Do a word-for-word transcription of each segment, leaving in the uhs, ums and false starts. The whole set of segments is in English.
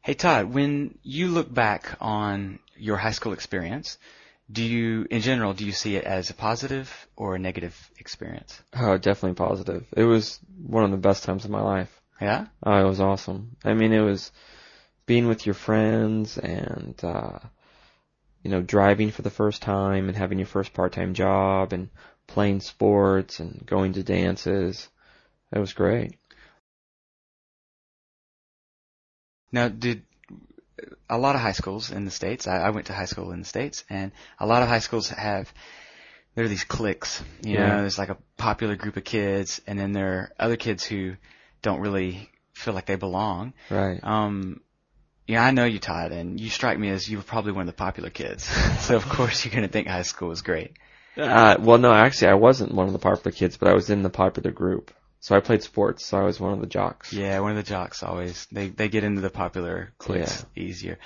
Hey Todd, when you look back on your high school experience, do you, in general, do you see it as a positive or a negative experience? Oh, definitely positive. It was one of the best times of my life. Yeah? Oh, it was awesome. I mean, it was being with your friends and, uh, you know, driving for the first time and having your first part-time job and playing sports and going to dances. It was great. Now, did a lot of high schools in the States, I, I went to high school in the States, and a lot of high schools have, there are these cliques, you Yeah. know, there's like a popular group of kids, and then there are other kids who don't really feel like they belong. Right. Um, yeah, I know you, Todd, and you strike me as you were probably one of the popular kids. So of course you're going to think high school was great. Uh, well, no, actually, I wasn't one of the popular kids, but I was in the popular group. So I played sports, so I was one of the jocks. Yeah, one of the jocks always, they, they get into the popular cliques Yeah. easier.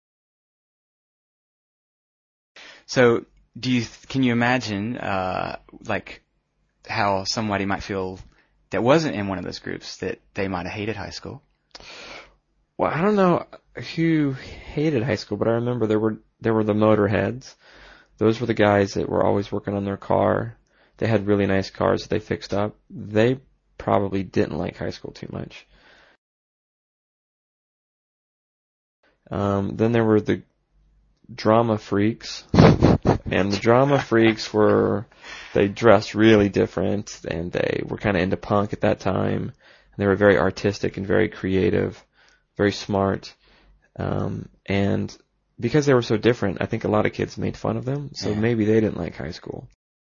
So do you, can you imagine, uh, like how somebody might feel that wasn't in one of those groups, that they might have hated high school? Well, I don't know who hated high school, but I remember there were there were the motorheads. Those were the guys that were always working on their car. They had really nice cars that they fixed up. They probably didn't like high school too much. Um, then there were the drama freaks, and the drama freaks were, they dressed really different, and they were kind of into punk at that time. And they were very artistic and very creative, very smart. Um, and because they were so different, I think a lot of kids made fun of them, so Yeah. maybe they didn't like high school.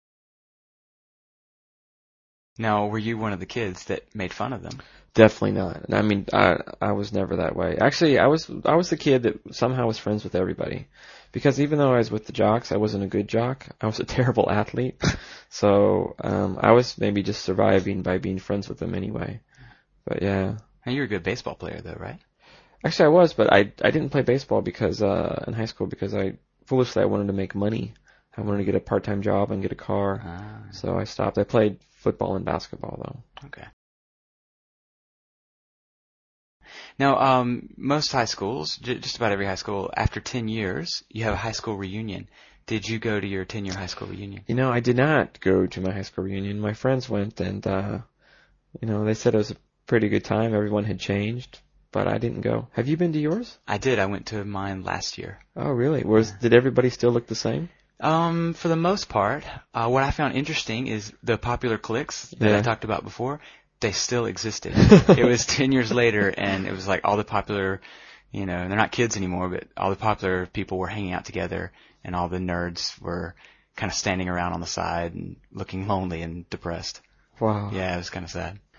Now, were you one of the kids that made fun of them? Definitely not. I mean, I I was never that way. Actually, I was I was the kid that somehow was friends with everybody, because even though I was with the jocks, I wasn't a good jock. I was a terrible athlete, so um, I was maybe just surviving by being friends with them anyway. But yeah, Now, you're a good baseball player, though, right? actually I was, but I I didn't play baseball because uh, in high school because I foolishly I wanted to make money. I wanted to get a part-time job and get a car, Ah, so I stopped. I played football and basketball though. okay. Now, um, most high schools, j- just about every high school, after ten years, you have a high school reunion. Did you go to your ten-year high school reunion? You know, I did not go to my high school reunion. My friends went, and uh, you know, they said it was a pretty good time. Everyone had changed, but I didn't go. Have you been to yours? I did. I went to mine last year. Oh, really? Was Yeah. did everybody still look the same? Um, for the most part, uh, what I found interesting is the popular cliques that I Yeah. talked about before, they still existed. It was ten years later, and it was like all the popular, you know, they're not kids anymore, but all the popular people were hanging out together, and all the nerds were kind of standing around on the side and looking lonely and depressed. Wow. Yeah, it was kind of sad.